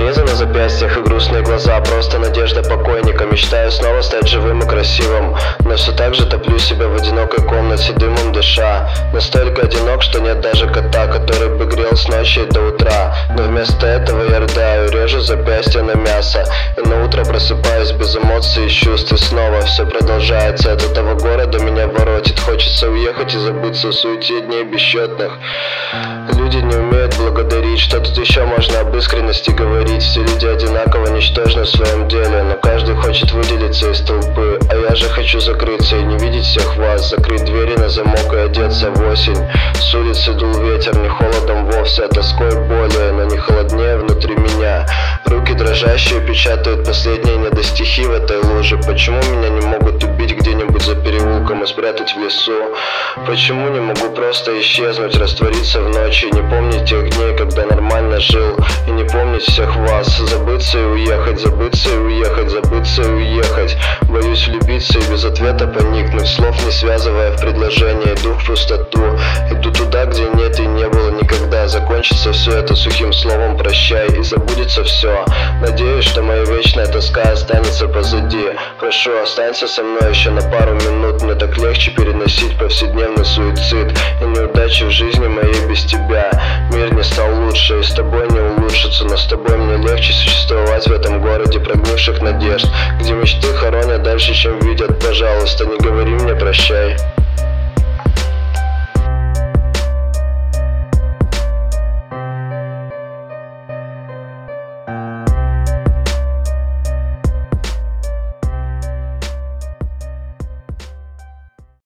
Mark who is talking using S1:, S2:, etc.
S1: Порезы на запястьях и грустные глаза, просто надежда покойника. Мечтаю снова стать живым и красивым, но все так же топлю себя в одинокой комнате, дымом дыша. Настолько одинок, что нет даже кота, который бы грел с ночи до утра. Но вместо этого я рыдаю, режу запястье на мясо, и на утро просыпаюсь без эмоций и чувств. И снова все продолжается, от этого города меня воротит. Хочется уехать и забыться в суете дней бесчетных. Люди не умеют благодарить, что тут еще можно об искренности говорить. Все люди одинаково ничтожны в своем деле, но каждый хочет выделиться из толпы. А я же хочу закрыться и не видеть всех вас, закрыть двери на замок и одеться в осень. С улицы дул ветер, не холодом вовсе, а тоской более, но не холоднее внутри меня. Руки дрожащие печатают последние недостихи в этой луже. Почему меня не могут убить где-нибудь за переулком и спрятать в лесу? Почему не могу просто исчезнуть, раствориться в ночи, не помнить тех дней, когда нормально жил, и не помнить всех вас? Забыться и уехать, забыться и уехать, забыться и уехать. Боюсь влюбиться и без ответа поникнуть, слов не связывая в предложение. Иду в пустоту, иду туда, где нет и не было никогда. Закончится все это сухим словом прощай, и забудется все. Надеюсь, что моя вечная тоска останется позади. Прошу, останься со мной еще на пару минут. Мне так легче переносить повседневный суицид и неудачи в жизни моей без тебя. Мир не стал лучше, и с тобой не улучшится, но с тобой мне легче существовать в этом городе прогнивших надежд, где мечты хоронят дальше, чем видят. Пожалуйста, не говори мне прощай.